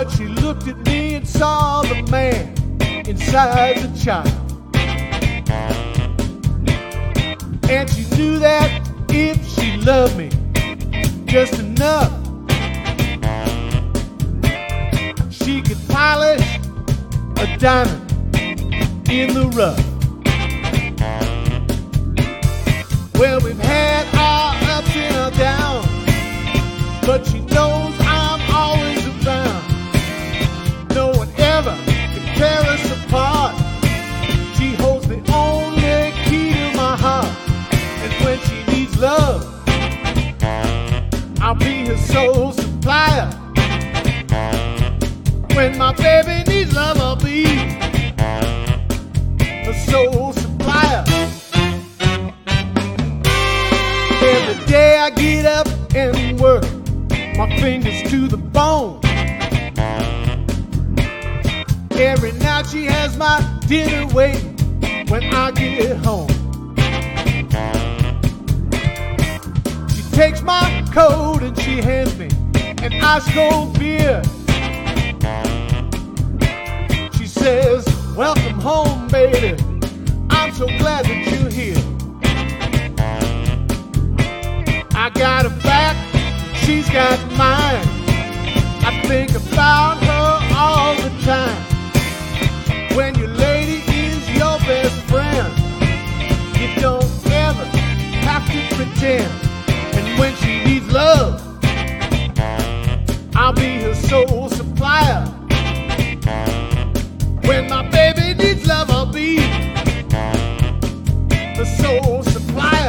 But she looked at me and saw the man inside the child. And she knew that if she loved me just enough, she could polish a diamond in the rough. Well, we've had our ups and our downs, but she knows I'm always around. No one ever can tear us apart. She holds the only key to my heart. And when she needs love, I'll be her sole supplier. When my baby needs love, I'll be her sole supplier. Every day I get up and work my fingers to the bone. Every night she has my dinner waiting when I get home. She takes my coat and she hands me an ice cold beer. She says, "Welcome home, baby. I'm so glad that you're here." I got her back, she's got mine. I think about her all the time. When your lady is your best friend, you don't ever have to pretend. And when she needs love, I'll be her sole supplier. When my baby needs love, I'll be the sole supplier.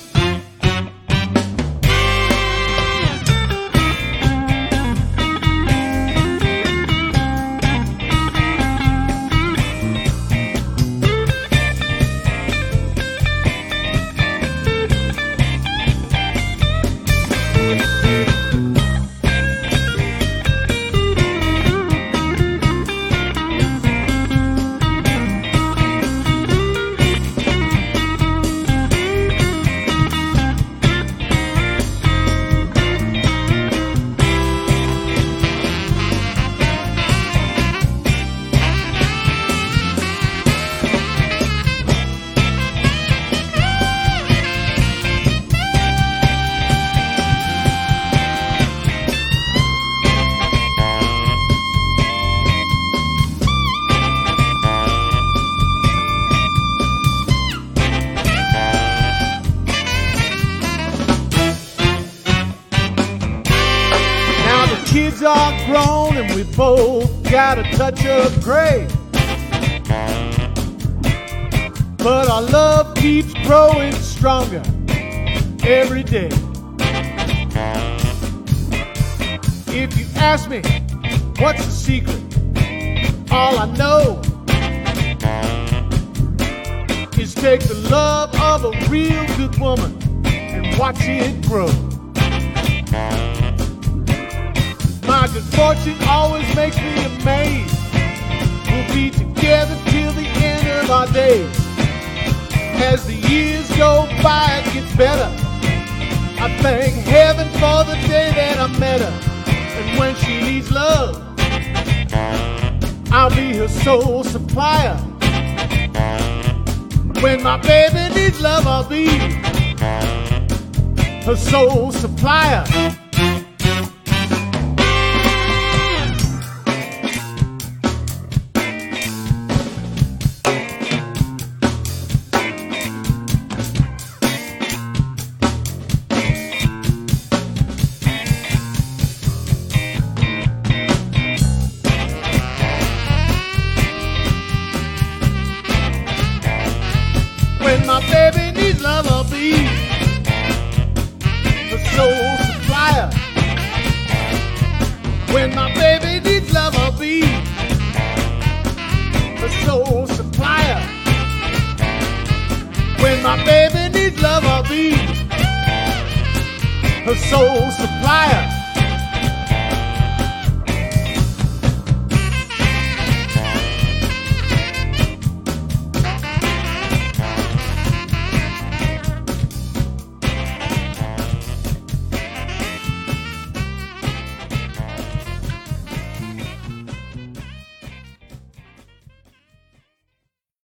Kids are grown and we both got a touch of gray, but our love keeps growing stronger every day. If you ask me what's the secret, all I know is take the love of a real good woman and watch it grow. My good fortune always makes me amazed. We'll be together till the end of our days. As the years go by, it gets better. I thank heaven for the day that I met her. And when she needs love, I'll be her sole supplier. When my baby needs love, I'll be her sole supplier. When my baby needs love, I'll be the sole supplier. When my baby needs love, I'll be the sole supplier. When my baby needs love, I'll be her sole supplier.